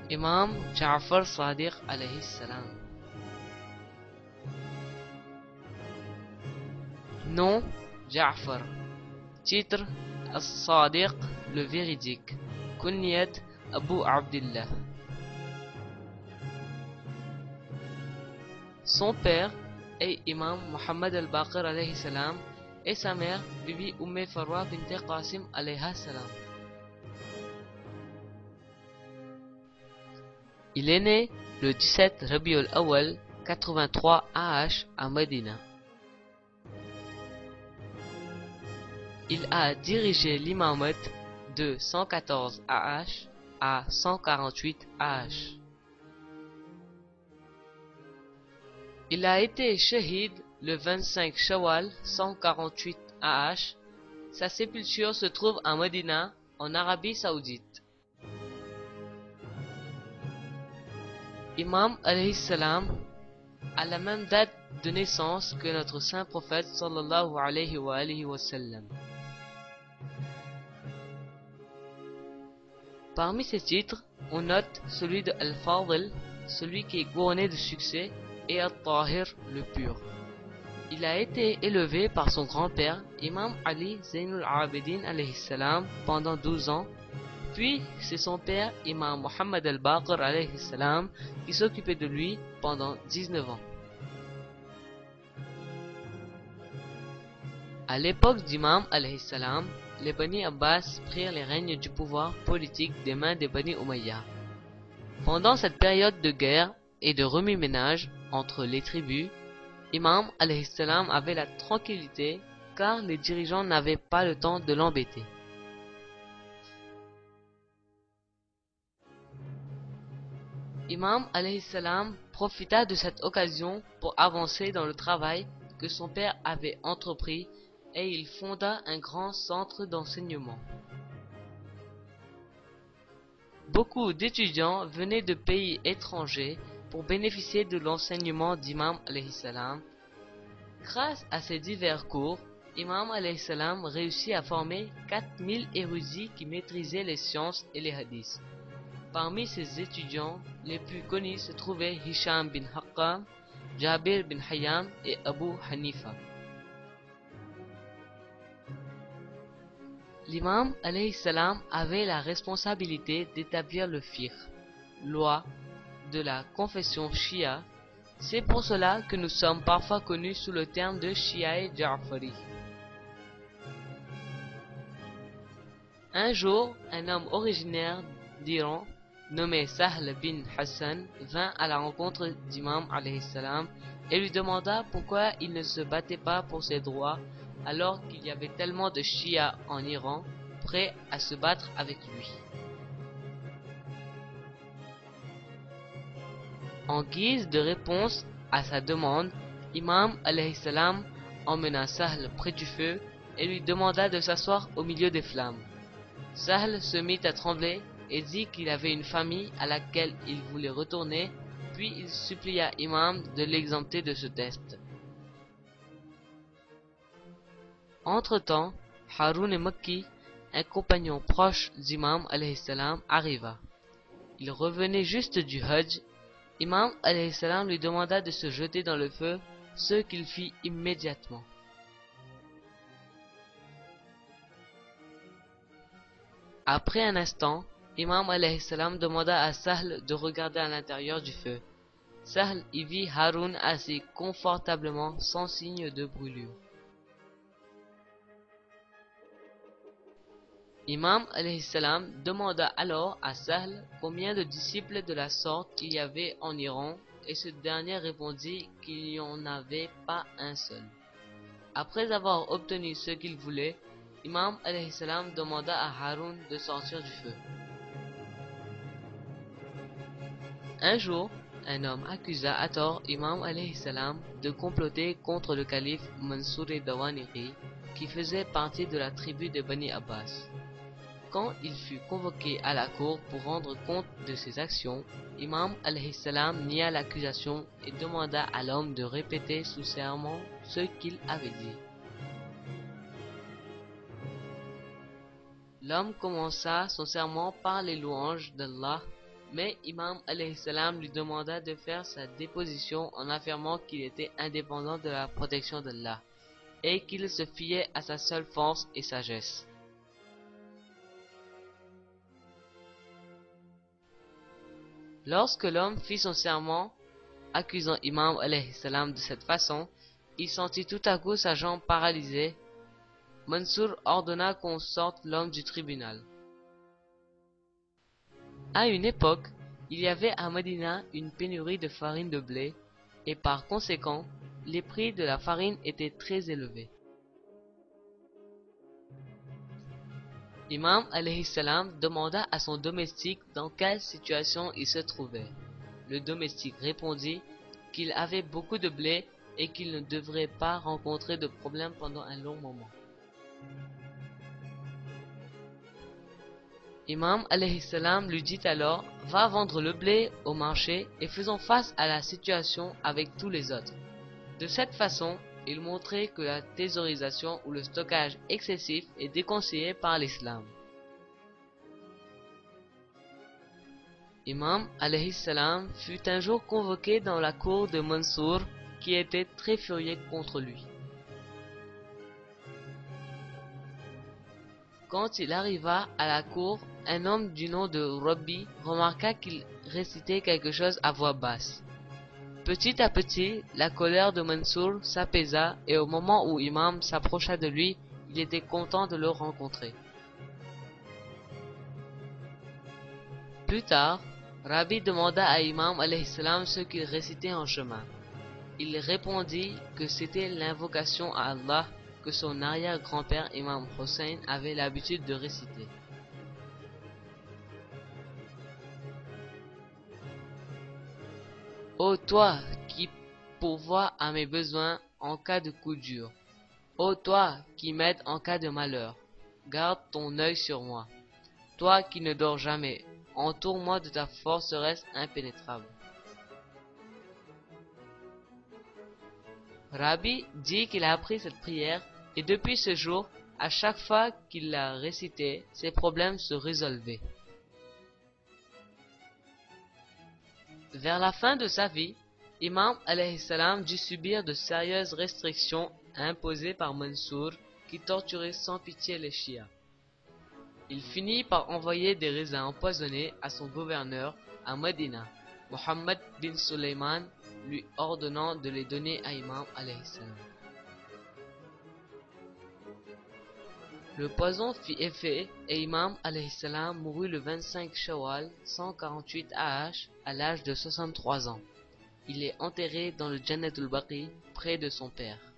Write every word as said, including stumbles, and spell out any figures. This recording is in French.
Imam Ja'far Sadiq alayhi salam. Nom Ja'far. Titre As-Sadiq, le véridique. Kunyat Abu Abdillah. Son père est Imam Muhammad al-Baqir alayhi salam et sa mère Bibi Umm Farwa bint Qasim alayha salam. Il est né le dix-sept Rabiul Awal quatre-vingt-trois A H à Médina. Il a dirigé l'imamat de cent quatorze A H à cent quarante-huit A H. Il a été shahid le vingt-cinq Shawwal cent quarante-huit A H. Sa sépulture se trouve à Médina, en Arabie Saoudite. Imam alayhi salam a la même date de naissance que notre saint prophète sallallahu alayhi wa alihi wa sallam. Parmi ses titres, on note celui de Al-Fadil, celui qui est couronné de succès, et Al-Tahir, le pur. Il a été élevé par son grand-père, Imam Ali Zainul Abidin alayhi salam, pendant douze ans, puis c'est son père, Imam Muhammad al-Baqir alayhi salam, qui s'occupait de lui pendant dix-neuf ans. À l'époque d'Imam alayhi salam, les Bani Abbas prirent les règnes du pouvoir politique des mains des Bani Umayya. Pendant cette période de guerre et de remue-ménage entre les tribus, Imam alayhi salam avait la tranquillité car les dirigeants n'avaient pas le temps de l'embêter. Imam alayhi salam profita de cette occasion pour avancer dans le travail que son père avait entrepris et il fonda un grand centre d'enseignement. Beaucoup d'étudiants venaient de pays étrangers pour bénéficier de l'enseignement d'Imam alayhi salam. Grâce à ces divers cours, Imam alayhi salam réussit à former quatre mille érudits qui maîtrisaient les sciences et les hadiths. Parmi ses étudiants, les plus connus se trouvaient Hisham bin Haqqam, Jabir bin Hayyan et Abu Hanifa. L'imam alayhi salam avait la responsabilité d'établir le fiqh, loi de la confession Shia. C'est pour cela que nous sommes parfois connus sous le terme de Shiaï Ja'fari. Un jour, un homme originaire d'Iran, nommé Sahl bin Hassan, vint à la rencontre d'Imam alayhi salam et lui demanda pourquoi il ne se battait pas pour ses droits alors qu'il y avait tellement de Shia en Iran prêts à se battre avec lui. En guise de réponse à sa demande, Imam alayhi salam emmena Sahl près du feu et lui demanda de s'asseoir au milieu des flammes. Sahl se mit à trembler et dit qu'il avait une famille à laquelle il voulait retourner, puis il supplia Imam de l'exempter de ce test. Entre-temps, Haroun al-Makki, un compagnon proche d'Imam alayhi salam, arriva. Il revenait juste du Hajj. Imam alayhi salam lui demanda de se jeter dans le feu, ce qu'il fit immédiatement. Après un instant, Imam alayhi salam demanda à Sahl de regarder à l'intérieur du feu. Sahl y vit Haroun assis confortablement sans signe de brûlure. Imam alayhi salam demanda alors à Sahl combien de disciples de la sorte il y avait en Iran et ce dernier répondit qu'il n'y en avait pas un seul. Après avoir obtenu ce qu'il voulait, Imam alayhi salam demanda à Haroun de sortir du feu. Un jour, un homme accusa à tort Imam alayhi salam de comploter contre le calife Mansour Dawaniri qui faisait partie de la tribu de Bani Abbas. Quand il fut convoqué à la cour pour rendre compte de ses actions, Imam alayhi salam nia l'accusation et demanda à l'homme de répéter sous serment ce qu'il avait dit. L'homme commença son serment par les louanges d'Allah mais Imam alayhi salam lui demanda de faire sa déposition en affirmant qu'il était indépendant de la protection d'Allah et qu'il se fiait à sa seule force et sagesse. Lorsque l'homme fit son serment, accusant Imam alayhi salam de cette façon, il sentit tout à coup sa jambe paralysée. Mansur ordonna qu'on sorte l'homme du tribunal. À une époque, il y avait à Médina une pénurie de farine de blé, et par conséquent, les prix de la farine étaient très élevés. Imam alayhi salam demanda à son domestique dans quelle situation il se trouvait. Le domestique répondit qu'il avait beaucoup de blé et qu'il ne devrait pas rencontrer de problème pendant un long moment. Imam alayhi salam lui dit alors: va vendre le blé au marché et faisons face à la situation avec tous les autres. De cette façon, il montrait que la thésaurisation ou le stockage excessif est déconseillé par l'islam. Imam alayhi salam fut un jour convoqué dans la cour de Mansur, qui était très furieux contre lui. Quand il arriva à la cour, un homme du nom de Rabbi remarqua qu'il récitait quelque chose à voix basse. Petit à petit, la colère de Mansur s'apaisa et au moment où Imam s'approcha de lui, il était content de le rencontrer. Plus tard, Rabbi demanda à Imam alayhi salam ce qu'il récitait en chemin. Il répondit que c'était l'invocation à Allah que son arrière-grand-père Imam Hossein avait l'habitude de réciter. Ô toi qui pourvois à mes besoins en cas de coup dur, ô toi qui m'aides en cas de malheur, garde ton œil sur moi. Toi qui ne dors jamais, entoure-moi de ta forteresse impénétrable. Rabbi dit qu'il a appris cette prière et depuis ce jour, à chaque fois qu'il la récitait, ses problèmes se résolvaient. Vers la fin de sa vie, Imam alayhi salam dut subir de sérieuses restrictions imposées par Mansur, qui torturait sans pitié les chiites. Il finit par envoyer des raisins empoisonnés à son gouverneur à Médina, Mohammed bin Sulayman, lui ordonnant de les donner à Imam alayhi salam. Le poison fit effet et Imam alayhi salam mourut le vingt-cinq Shawwal cent quarante-huit A H à l'âge de soixante-trois ans. Il est enterré dans le Jannatul Baqi près de son père.